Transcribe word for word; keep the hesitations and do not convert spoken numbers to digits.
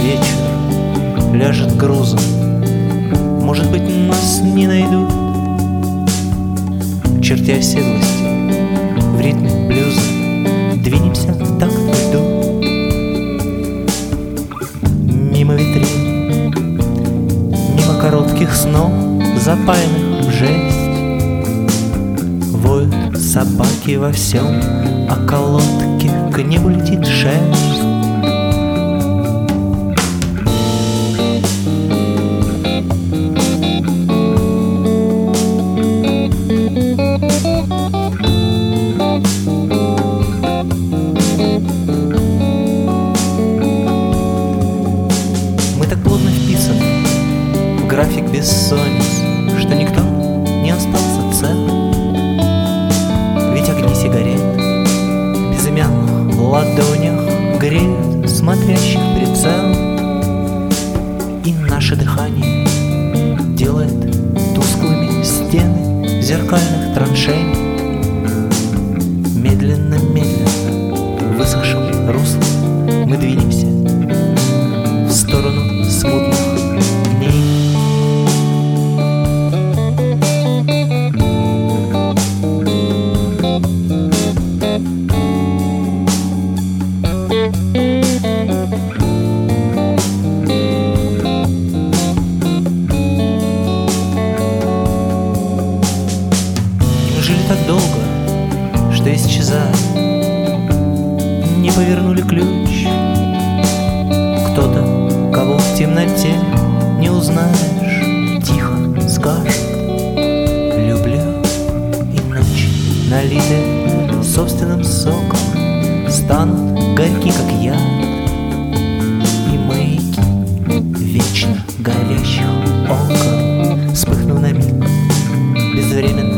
вечер ляжет грузом. Может быть, нас не найдут, черти оседлости в ритме блюза. Двинемся в такт льду мимо витрин, мимо коротких снов, запаянных в жесть. Воют собаки во всем околотке, к небу летит шерсть. Мы так плотно вписаны в график бессонниц, что никто не остался цел. Ведь огни сигарет в безымянных ладонях греют смотрящих прицел. И наше дыхание делает тусклыми стены зеркальных траншей. Медленно-медленно высохшим руслом мы двинемся в сторону смутных дней. И мы жили так долго, что исчезая не повернули ключ. Кто-то, кого в темноте не узнаешь, тихо скажет: люблю. И ночи, налитые собственным соком, станут горьки, как яд. И маяки вечно горящих окон, вспыхнув на миг, безвременно